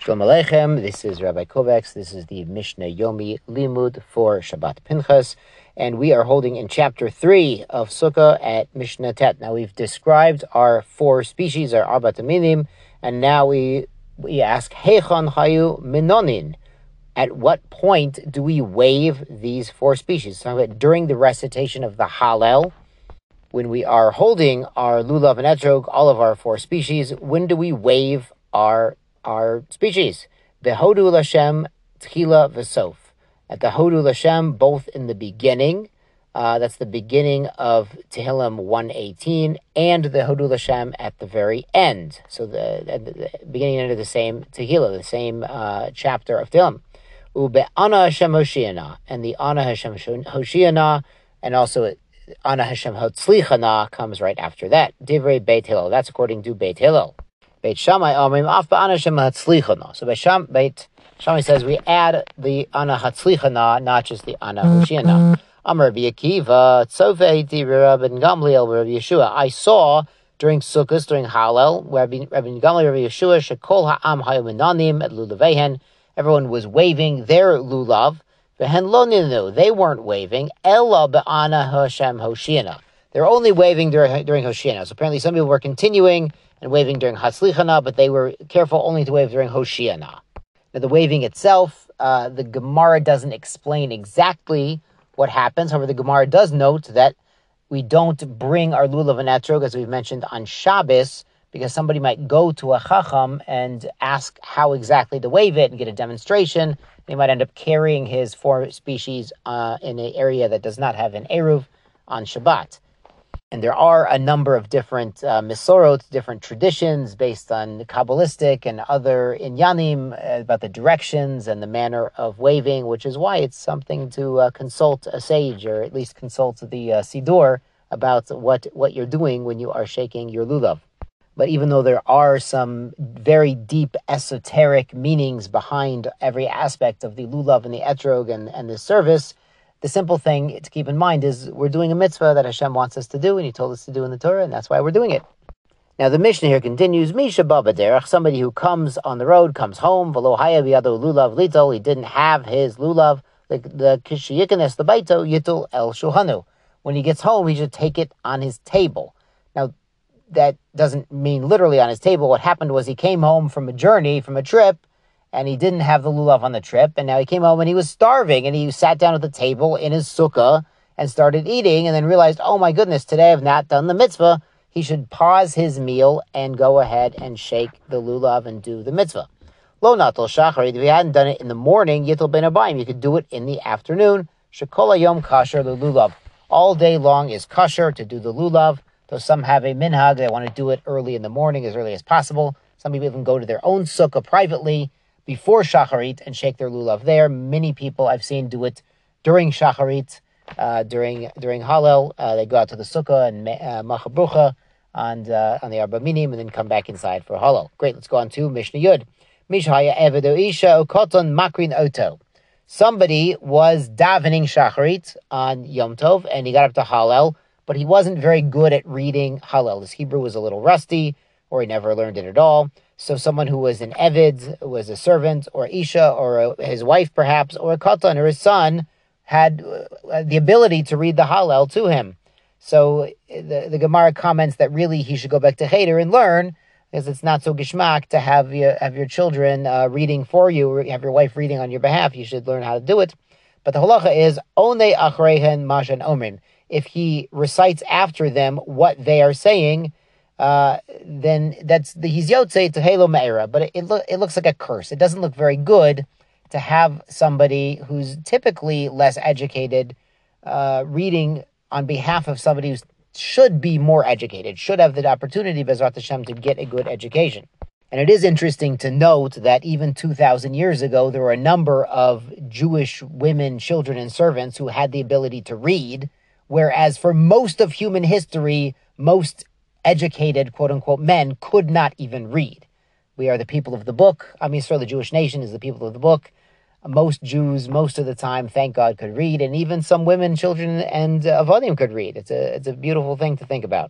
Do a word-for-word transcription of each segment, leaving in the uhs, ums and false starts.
Shalom Aleichem, this is Rabbi Kovacs, this is the Mishnah Yomi Limud for Shabbat Pinchas, and we are holding in chapter three of Sukkah at Mishnah Tet. Now we've described our four species, our Arbat Aminim, and now we we ask, Heichon Hayu Minonin, at what point do we waive these four species? So during the recitation of the Hallel, when we are holding our Lulav and Etrog, all of our four species, when do we waive our our species? Behodu Lashem Tchila V'Sof. At the Hodu Lashem, both in the beginning, uh, that's the beginning of Tehillim one eighteen, and the Hodu Lashem at the very end. So the, at the beginning and end of the same Tehillah, the same uh, chapter of Tehillim. Ube Ana Hashem Hoshiana, and the Ana Hashem Hoshiana, and also Ana Hashem Hotzlichana comes right after that. Divrei Beit Hillel. That's according to Beit Hillel. Beit Shammai Omrim Af Ba'ana Hashem Hatzlichana. So Beit Sham, Beit Shammai says we add the Ana Hatzlichana, not just the Ana Hoshiana. Amar Rabbi Akiva Tzofei Di Rabbi Gamliel Rabbi Yeshua. I saw during Sukkot, during Hallel, where Rabbi Gamliel Rabbi Yeshua Shekol Ha'am Hayu Minanim at Lulavehen. Everyone was waving their lulav. Vehen lo ninu. They weren't waving. Ella be'ana Hashem Hoshiana. They're only waving during, during Hoshiana. So apparently some people were continuing and waving during Hatzlichana, but they were careful only to wave during Hoshiana. Now the waving itself, uh, the Gemara doesn't explain exactly what happens. However, the Gemara does note that we don't bring our lulav and etrog, as we've mentioned, on Shabbos, because somebody might go to a chacham and ask how exactly to wave it and get a demonstration. They might end up carrying his four species uh, in an area that does not have an eruv on Shabbat. And there are a number of different uh, misorot, different traditions based on Kabbalistic and other inyanim uh, about the directions and the manner of waving, which is why it's something to uh, consult a sage, or at least consult the uh, Siddur about what, what you're doing when you are shaking your lulav. But even though there are some very deep esoteric meanings behind every aspect of the lulav and the etrog and, and the service, the simple thing to keep in mind is we're doing a mitzvah that Hashem wants us to do, and He told us to do in the Torah, and that's why we're doing it. Now the Mishnah here continues, Misha Baba Derech, somebody who comes on the road, comes home, V'lo haya biyado lulav litol, he didn't have his lulav, the the kishiyikanes the baito yitul el shuhanu. When he gets home, he should take it on his table. Now, that doesn't mean literally on his table. What happened was he came home from a journey, from a trip, and he didn't have the lulav on the trip, and now he came home and he was starving, and he sat down at the table in his sukkah and started eating, and then realized, oh my goodness, today I've not done the mitzvah. He should pause his meal and go ahead and shake the lulav and do the mitzvah. Lo natal shacharit, if he hadn't done it in the morning, yitul ben abayim, you could do it in the afternoon. Shekol hayom kasher lulav. All day long is kasher to do the lulav. So some have a minhag, they want to do it early in the morning, as early as possible. Some people even go to their own sukkah privately before shacharit and shake their lulav there. Many people I've seen do it during shacharit, uh, during during Hallel. Uh, they go out to the sukkah and uh, machabrucha on, uh, on the Arba Minim and then come back inside for Hallel. Great, let's go on to Mishnah Yud. Mishhaya evedo isha ukoton makrin oto. Somebody was davening shacharit on Yom Tov and he got up to Hallel, but he wasn't very good at reading Hallel. His Hebrew was a little rusty, or he never learned it at all. So someone who was an Eved, was a servant, or Isha, or a, his wife perhaps, or a Katan, or his son, had uh, the ability to read the Hallel to him. So the, the Gemara comments that really he should go back to Cheder and learn, because it's not so gishmak to have your, have your children uh, reading for you, or have your wife reading on your behalf. You should learn how to do it. But the halacha is, One achrehen mashan omrim. If he recites after them what they are saying, uh, then that's the he's yotzei to halo me'era. But it it, lo- it looks like a curse. It doesn't look very good to have somebody who's typically less educated uh, reading on behalf of somebody who should be more educated, should have the opportunity, Bezrat Hashem, to get a good education. And it is interesting to note that even two thousand years ago, there were a number of Jewish women, children, and servants who had the ability to read. Whereas for most of human history, most educated, quote-unquote, men could not even read. We are the people of the book. Am Yisrael, the Jewish nation, is the people of the book. Most Jews, most of the time, thank God, could read. And even some women, children, and uh, avodim could read. It's a, it's a beautiful thing to think about.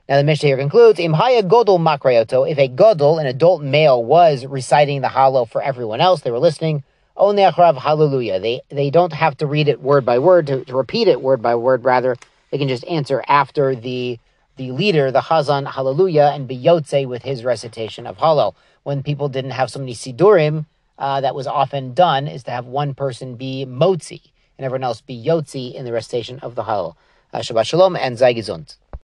Now the Mishnah here concludes, Im haya godol makrayoto, if a godol, an adult male, was reciting the Hallel for everyone else, they were listening, onei acharav hallelujah. They they don't have to read it word by word, to, to repeat it word by word, rather, they can just answer after the the leader, the Chazan, hallelujah, and be yotze with his recitation of Hallel. When people didn't have so many sidurim, uh, that was often done, is to have one person be motzi, and everyone else be yotzi in the recitation of the Hallel. Uh, Shabbat Shalom and Zai Gesund.